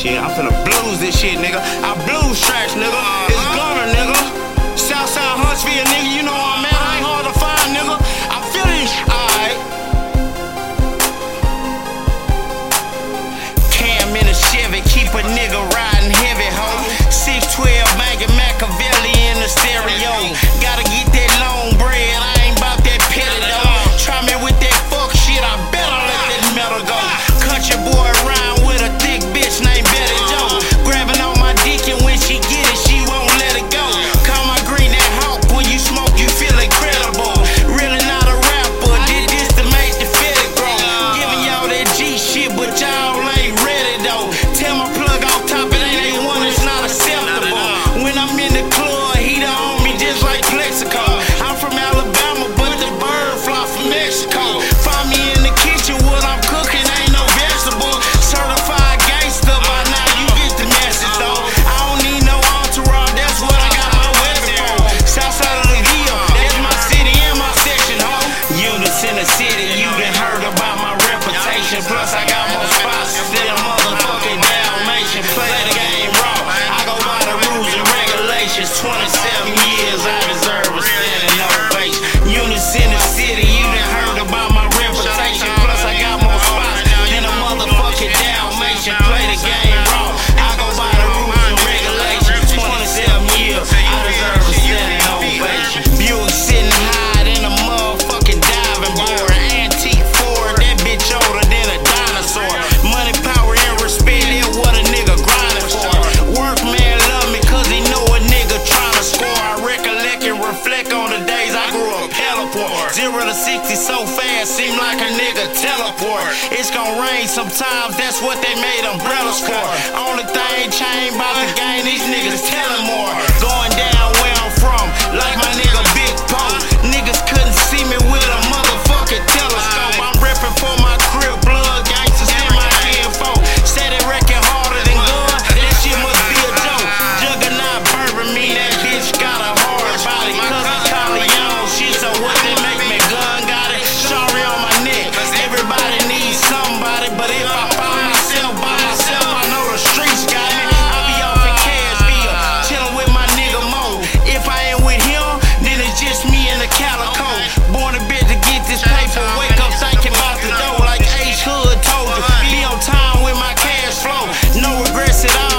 shit. I'm finna blues this shit, nigga. I blues tracks, nigga. It's Gunner, nigga. Southside Huntsville, nigga. You know where I'm at. I ain't hard to find, nigga. I feel this. Alright. Cam in a Chevy, keep a nigga riding heavy, ho. 612 banging Machiavelli in the stereo. Gotta get that long bread. I ain't bout that petty though. Try me with that fuck shit. I better let that metal go. Country boy around with a thick bitch named Betty Joe. Grabbing on my dick and when she get it, she won't let it go. Call my green that hawk. When you smoke, you feel incredible. Really not a rapper. Did this to make the fetty grow. Giving y'all that G shit, but y'all ain't ready though. Tell my plug off top, it ain't one, it's not acceptable. When I'm in the club, he done on me just like Plexico. I'm from Alabama, but the bird fly from Mexico. Find me in the kitchen, what I'm cooking ain't no vegetable. Certified gangster, by now you get the message though. I don't need no entourage, that's what I got my weapon for. Southside of the hill, that's my city and my section, ho. Units in the city, you done heard about my reputation. Plus I got more spots than a motherfucking Dalmatian. Play the game raw, I go by the rules and regulations. 27 years I deserve a standing ovation. Units in the city, you done heard about my reputation. Plus I got more spots than a motherfucking Dalmatian. Play the game raw, I go by the rules and regulations. 27 years I deserve a standing ovation. Buick sitting high than a motherfucking diving board. Antique Ford, that bitch older than a dinosaur. Money, power, and respect, that's what a nigga grinding for. Work man love me cause he know a nigga tryna score. I recollect and reflect on the days I grew up teleport. 0 to 60 so fast, seem like a nigga teleport. It's gon' rain sometimes, that's what they made umbrellas for. Only thing changed about the game, these niggas telling more. Going down where I'm from, like my nigga Big Poe. Niggas couldn't see me with a motherfucking telescope. I'm reppin' for my crib, blood gangsters in my info. Say they wreckin' harder than gun, that shit must be a joke. Juggernaut bourbon me, that bitch got a hard body. Cause it's Corleone shit, so what they make me gun got it. Sorry on my neck, everybody needs somebody. But if I find myself by myself, I know the streets got me. I be off in Cashville, chillin' with my nigga Mo. If I ain't with him, then it's just me and the calico. Born a bit to get this paper, wake up thinking about the dough like H Hood told you. Be on time with my cash flow, no regrets at all.